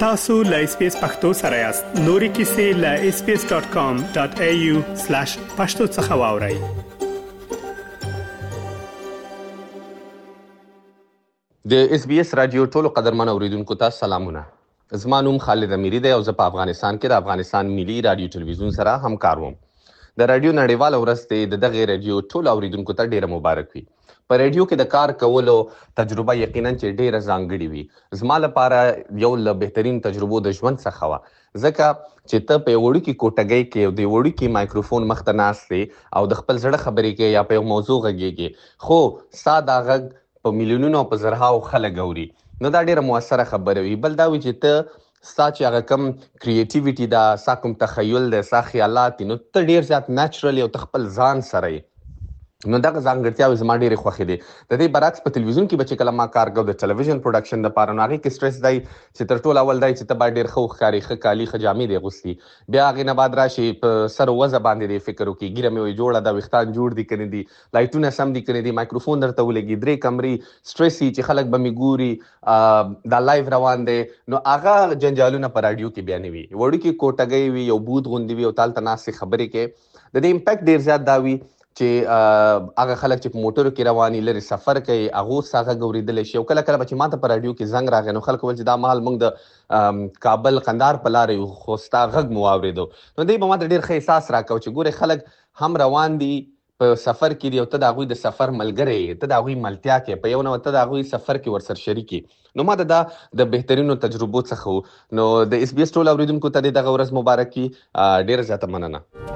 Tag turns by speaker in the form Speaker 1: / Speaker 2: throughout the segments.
Speaker 1: tasu.lspace.pakto sare yast. Nori kisi la sbs.com.au/pakto څخه
Speaker 2: د اس بي اس رادیو ټولو قدرمن اوریدونکو ته سلامونه. زما نوم خالد امیری دی او زه په افغانستان کې د افغانستان ملي رادیو ټلویزیون سره همکار وم. د رادیو نړیواله ورځ د دغه رادیو ټولو اوریدونکو ته ډیره مبارک وي. په رادیو کې د کار کولو تجربه یقینا چې ډیره ځانګړې وي. زما لپاره یو له بهترین تجربو د ژوند څخه وه، ځکه چې ته په وړوکي کوټګۍ کې د وړوکي مایکروفون مخ ته ناست یې او د خپل زړه خبرې کوې یا په یو موضوع غږیږې، خو ستا دا غږ په میلیونونو او په زرهاو خلک اوري. نو دا ډیره موثره خبره وي. بل دا وي چې ته ستا چې هغه کم کریټیویټي ده، ستا کوم تخیل دی، ستا خیالات دي، نو ته ډیر زیات نیچرل او ته خپل ځان سره یې. نو دغه ځانګړتیاوې زما ډېرې خوښې دي. د دې برعکس په تلویزیون کې به چې کله ما کار کوم د ټلویزیون پروډکشن دپاره، نو هغې کې سټرس دی چې تر ټولو اول دی چې ته باید ډېر ښه وښکارې، ښه کالي، ښه جامې دې اغوستي. بیا هغې نه بعد راشي په سر و وضع باندې دې فکر وکړي، ږیره مې جوړه ده، ویښتان جوړ دي که نه دي، لایټونه سم دي که نه دي، مایکروفون درته ولګي، 3 کمرې سټرس وي چې خلک به مې ګوري، دا لایو روان دی. نو هغه جنجالونه په راډیو کې بیا نه وي. وړوکې کوټګۍ وي، یو بوت غوندې وي او تا هلته ناستې خبرې کوې. د دې امپیکټ ډېر زیات دا وي چې هغه خلک چې په موټرو کې رواني، لرې سفر کوي، هغو ستا غږ اورېدلی شي. او کله کله به چې ما ته په راډیو کې زنګ راغی، نو خلکو ویل چې دا مهال موږ د کابل قندهار په لاره یو، خو ستا غږ مو واورېدو. نو دوی به ما ته ډېر ښه احساس راکوه چې ګورې خلک هم روان دي، په سفر کې دي او ته د هغوی د سفر ملګری یې، ته د هغوی ملتیا کې په یو نوع ته د هغوی سفر کې ورسره شریک یې. نو ما ته دا د بهترینو تجربو څخه و. نو د اس بي اس ټولو اورېدونکو ته دې دغه ورځ مبارک وي. ډېره زیاته مننه.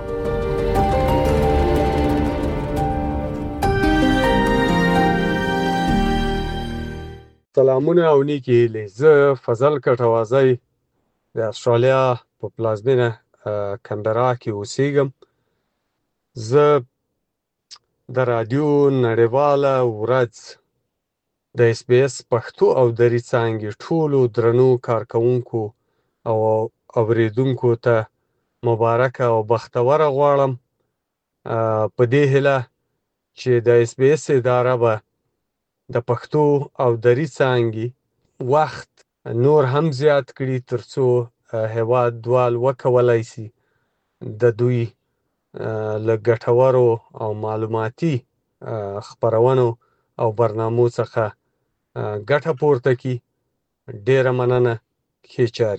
Speaker 3: سلامونه او نیکې هیلې. زه فضل کټوازی د استرالیا په پلازمینه کمبرا کې اوسېږم. زه د رادیو نړیواله ورځ د اس بي اس پښتو او دري څانګې ټولو درنو کارکوونکو او اوریدونکو ته مبارکه او بختوره غواړم، په دې هیله چې د اس بي اس اداره به د پښتو او دري څانګې وخت نور هم زیات کړي ترڅو هیواد دوال وکولای شي د دوی له ګټورو او معلوماتي خپرونو او برنامو څخه ګټه پورته کړي. ډیره مننه. ښې چارې.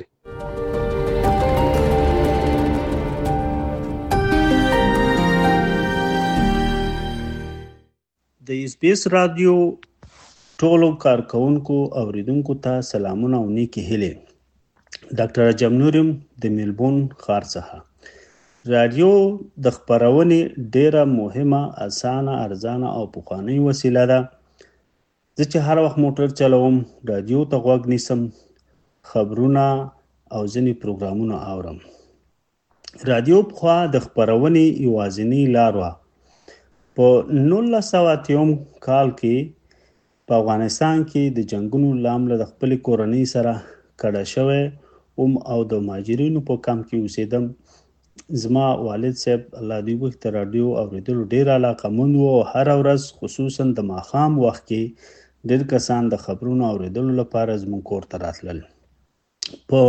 Speaker 4: د اس بي اس رادیو ټولو کارکوونکو اوریدونکو ته سلامونه او نیکې هیلې. ډاکټر اجم نوریم د میلبورن ښار څخه. رادیو د خپرونې ډیره مهمه، اسانه، ارزانه او پخوانۍ وسیله ده. زه چې هر وخت موټر چلوم رادیو ته غوږ نیسم، خبرونه او ځینې پروګرامونه اورم. رادیو پخوا د خپرونې یوازینۍ لار وه. په 1980 کال کې په افغانستان کې د جنگونو له امله د خپلې کورنۍ سره کډه شوی او د مهاجرینو په کمپ کې اوسېدم. زما والد صاحب الله دې وبخښي د راډیو اورېدلو ډېر علاقه‌مند و او هره ورځ خصوصا د ماښام وخت کې ډېر کسان د خبرونو اورېدلو لپاره زموږ کور ته راتلل. په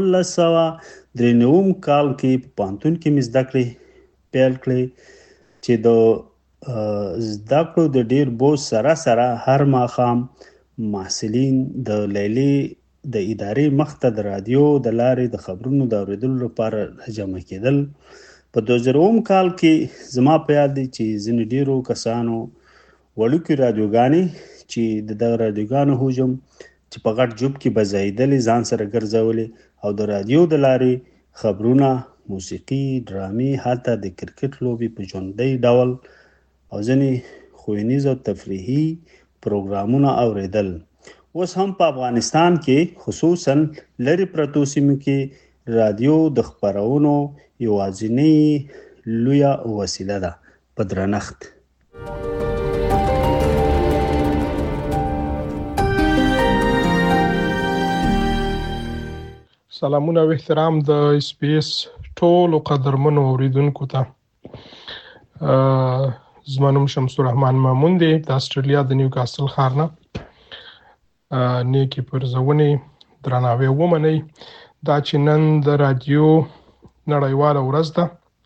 Speaker 4: 1993 کال کې په پوهنتون کې مې زده کړې پیل کړې چې د زده کړو د ډیر بوج سره سره هر ماښام محصلین د لیلې د ادارې مخ ته د رادیو د لارې د خبرونو د اورېدلو لپاره جمع کېدل. په 2000 کال کې زما په یاد دی چې ځینې ډیرو کسانو وړوکې رادیوګانې چې د دغه رادیوګانو حجم چې په غټ جوب کې به ځایېدلې ځان سره ګرځولې او د رادیو د لارې خبرونه، موسیقي، ډرامې، حتی د کرکټ لوبې په ژوندۍ ډول او ځینې ښوونیز او تفریحي پروګرامونه اورېدل. اوس هم په افغانستان کې خصوصا لرې پرتو سیمو کې رادیو د خپرونو یوازینۍ لویه وسیله ده. په درنښت.
Speaker 5: سلامونه او احترام د اس بي اس ټولو قدرمنو اوریدونکو ته. زما نوم شمس الرحمن مامون دی د استرالیا د نیوکاسل ښار نه. نیکې پرزونې درناوی ومنئ. دا چې نن د رادیو نړیواله ورځ ده.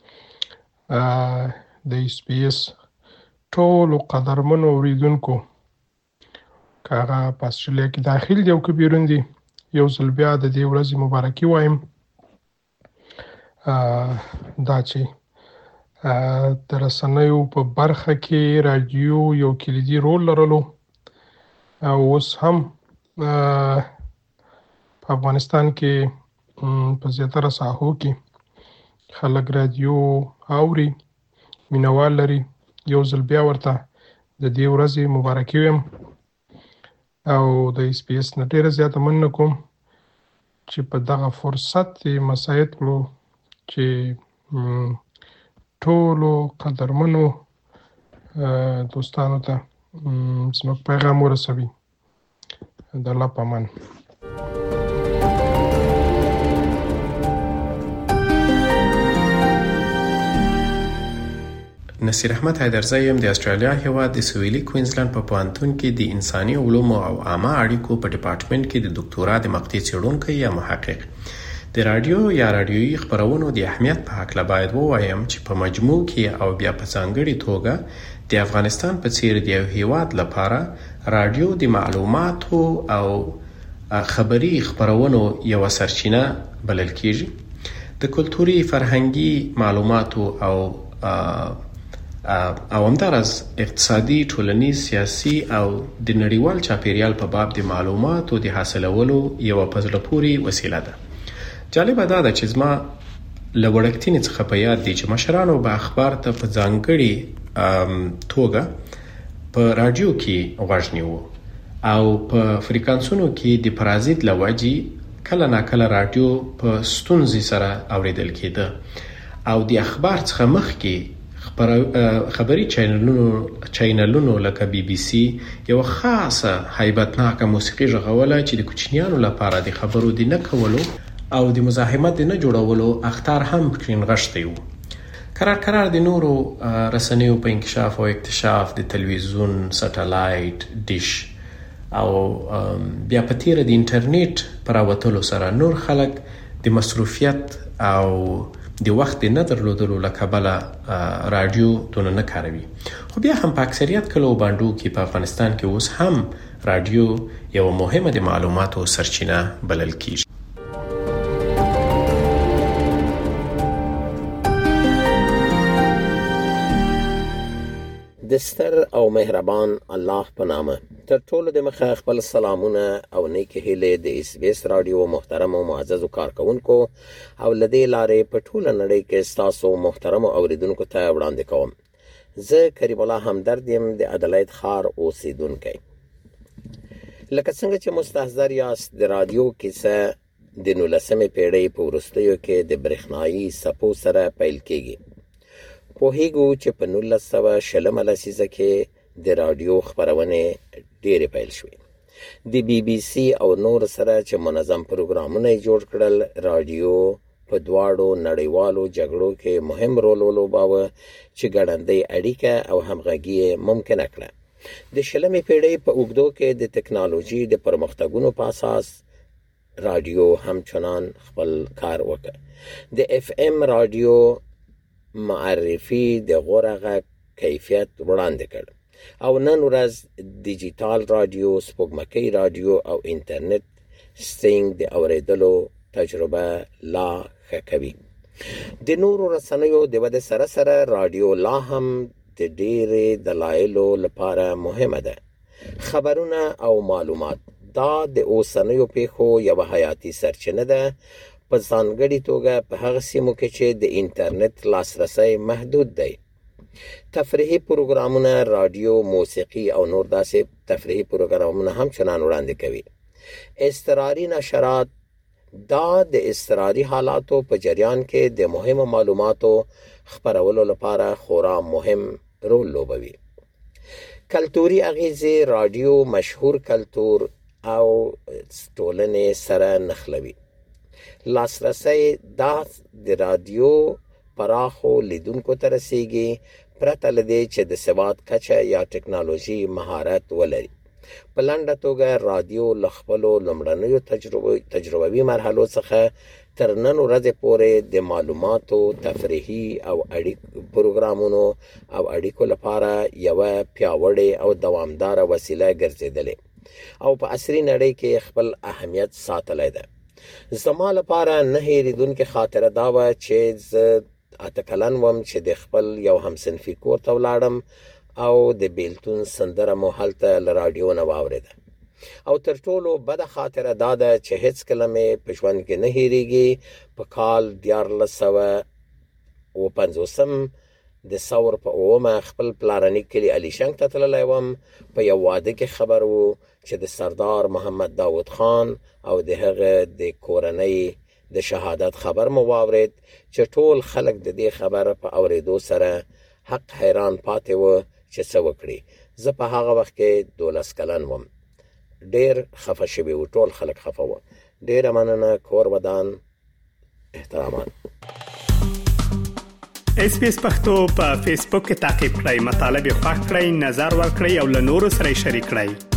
Speaker 5: د SBS ټولو قدرمنو اوریدونکو که هغه په استرالیا کې داخل دي او که بیرون دي، یو ځل بیا د دې ورځې مبارکي وایم. دا چې د رسنیو په برخه کې رادیو یو کلیدي رول لرلو او اوس هم په افغانستان کې په زیاتره ساحو کې خلک رادیو اوري، مینوال لري. یو ځل بیا ورته د دې ورځې مبارکي وایم او د SBS نه ډېره زیاته مننه کوم چې په دغه فرصت یې مساعد کړو چې ټولو قدرمنو دوستانو ته زموږ پیغام ورسوي. د الله په امان.
Speaker 6: نصیر احمد حیدرزی یم د استرالیا هیواد د سویلي کوینزلند په پوهنتون کې د انساني علومو او عامه اړیکو په ډپارټمنټ کې د دکتورا د مقطع څېړونکی یا محقق. د رادیو یا رادیویي خبرونو د اهمیت په هکله باید ووایم چې په مجموع کې او بیا په ځانګړې توګه د افغانستان په څیر د یو هیواد لپاره رادیو د معلوماتو او خبري خبرونو یو سرچینه بلل کیږي. د کلتوري فرهنګي معلوماتو او همدارس اقتصادي، ټولنیز، سیاسي او د نړیوال چاپیریال په باب د معلوماتو د حاصلولو یو په زړه پورې وسیله ده. جالبه دا ده چې زما له وړکتنې څخه په یاد دي چې مشرانو به اخبار ته په ځانګړې توګه په رادیو کې غوږ نیوه او په فریکانسونو کې د پرازیت له وجې کله ناکله رادیو په ستونزې سره اوریدل کېده او د اخبار څخه مخکې خبري چینلونو لکه BBC یو خاصه هیبتناکه موسیقي غږوله چې د کوچنیانو لپاره د خبرو د نه کولو او د مزاحمت د نه جوړولو اخطار هم پکې نغښتی وو. کرار د نورو رسنیو په انکشاف او اکتشاف د تلویزیون، سټلایټ، ډیش او بیا په تیره د انټرنیټ پر راوتلو سره نور خلک د مصروفیت او د وخت د نه درلودلو له کبله رادیو دونه نه کاروي. خو بیا هم په اکثریت کلو باندو کې په افغانستان کې اوس هم رادیو یو مهمه د معلوماتو سرچینه بلل کیږي.
Speaker 7: د ستر او مهربان الله په نامه تر ټولو د مخه خپل سلامونه او نیکی هیلې د SBS رادیو محترم او معزز کارکونکو او لدې لارې په ټوله نړۍ کې تاسو محترم اوریدونکو ته وړاندې کوم. زه کریم الله همدرد یم د اډلایډ ښار اوسیدونکی. لکه څنګه چې مستحضر یاست د رادیو کیسه د 19مې پیړۍ په وروستیو کې د برېښنایي څپو سره پیل کیږي. پوهیږو چې په 1920 لسیزه کې د رادیو خبرونه ډېرې پیل شوې. د BBC او نور سره چې منظم پروګرامونه جوړ کړل، رادیو په دواړو نړیوالو جګړو کې مهم رول ولوباوه چې ګړندۍ اړیکه او همغږي ممکنه کړه. د 20مې پیړۍ په اوږدو کې د ټکنالوژي د پرمختګونو په اساس رادیو همچنان خپل کار وکړ. د FM رادیو معرفي د غوره غږ کیفیت وړاندې کړ او نن ورځ ډیجیټال رادیو، سپوږمکۍ رادیو او انټرنیټ سټرینګ د اوریدلو تجربه لا ښه کوي. د نورو رسنیو د ودې سره سره رادیو لا هم د ډېرې دلایلو لپاره مهمه ده. خبرونه او معلومات دا د اوسنیو پیښو یو حیاتي سرچینه ده، په ځانګړې توګه په هغه سیمو کې چې د انټرنیټ لاسرسی محدود دی. تفریحي پروګرامونه، رادیو، موسیقي او نور داسې تفریحي پروګرامونه هم چنان وړاندې کوي. اضطراري نشرات دا د اضطراري حالاتو په جریان کې د مهمو معلوماتو خپرولو لپاره خورا مهم رول لوبوي. کلتوري اغیزې رادیو مشهور کلتور او ټولنې سره نښلوي. لاسرسی دا د رادیو پراخو لیدونکو ته رسیږي پرته له دې چې د سواد کچه یا ټکنالوژي مهارت ولري. په لنډه توګه رادیو له خپلو لومړنیو تجربوي مرحلو څخه تر نن ورځې پورې د معلوماتو، تفریحي او پروګرامونو او اړیکو لپاره یوه پیاوړې او دوامداره وسیله ګرځېدلې او په عصري نړۍ کې خپل اهمیت ساتلی ده. زما لپاره نه هېرېدونکې خاطره دا وه چې زه 8 کلن وم چې د خپل یو همصنفي کور ته ولاړم او د بیلتون سندره مو هلته له راډیو نه واورېده. او تر ټولو بده خاطره دا ده چې هېڅکله مې په ژوند کې نه هېرېږي. په کال 1950 د ثور په 9 خپل پلارني کلي الیشنګ ته تللی وم. په یو واده کې خبر و چې د سردار محمد داود خان او د هغه د کورنۍ د شهادت خبر مو واورېد چې ټول خلک د دې خبر په اورېدو سره حق حیران پاتې و چې څه وکړي. زه په هغه وخت کې 12 کلن وم. ډېر خفه شوي و، ټول خلک خفه و. ډېره مننه. کور ودان. احترامات.
Speaker 1: SBS پښتو په فیسبوک کې تعقیب کړئ، مطالب یې خوښ کړئ، نظر ورکړئ او له نورو سره شریک کړئ.